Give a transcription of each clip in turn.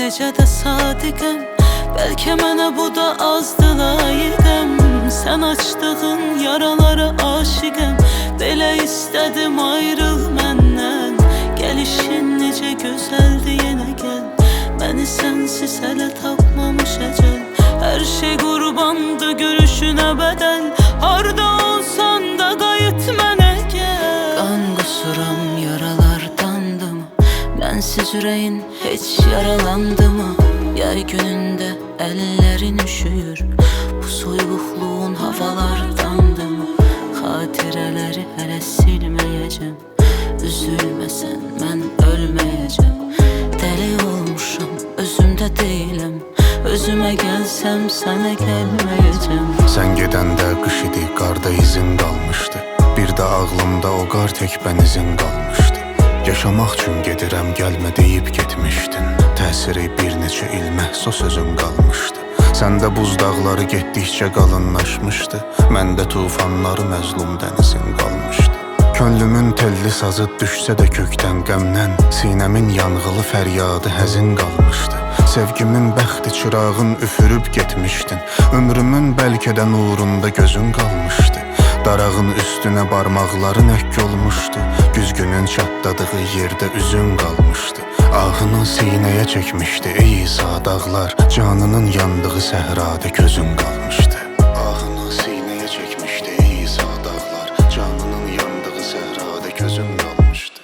necə də sadiqəm. Bəlkə mənə bu da azdı layiqəm. Sən açdığın yaralara aşiqəm. Belə istədim ayrıl məndən. Gəlişin necə gözəldi yenə gəl. Məni sənsiz hələ tapmamış əcəl. Hər şey qurbandı görüşünə bədəl. Harda olsan da qayıt mənə gəl. Qan qusuram yaralardandım. Mənsiz ürəyin heç yaralandı mı? Yay günündə əllərin üşüyür. Bu soyuqluğun havalardandı mı? Xatirələri hələ silməyəcəm. Üzülməsən mən ölməyəcəm. Dəli olmuşam, özümdə deyiləm. Özümə gəlsəm sənə gəlməyəcəm. Sən gedəndə qış idi, qarda izin qalmışdı. Bir də ağlımda o qar tək bənizin qalmışdı. Yaşamaq üçün gedirəm, gəlmə deyib getmişdin. Təsiri bir neçə il məhsus sözün qalmışdı. Səndə buz dağları getdikcə qalınlaşmışdı. Məndə tufanları məzlum dənizin qalmışdı. Könlümün telli sazı düşsə də kökdən qəmdən. Sinəmin yanğılı fəryadı həzin qalmışdı. Sevgimin bəxti çırağın üfürüb getmişdin. Ömrümün bəlkə də nurunda gözün qalmışdı. Darağın üstünə barmaqların əkk olmuşdu. Güzgünün çatladığı yerdə üzün qalmışdı. Ahını sinəyə çəkmişdi ey İsa dağlar. Canının yandığı səhrada gözün qalmışdı. Ahını sinəyə çəkmişdi ey İsa dağlar. Canının yandığı səhrada gözün qalmışdı.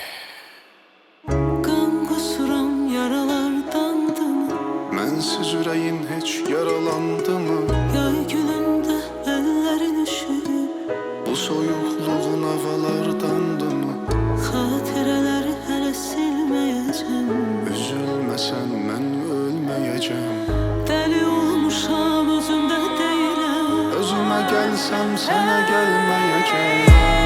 Qan qusuram yaralardandı mı? Mənsiz ürəyin heç yaralandı mı? Yay günündə əllərin üşüyür. Bu soyuqluğun havalardandı mı? Xatirələri hələ silməyəcəm. Üzülməsən mən ölməyəcəm. Dəli olmuşam, özümdə deyiləm. Özümə gəlsəm sənə gəlməyəcəm.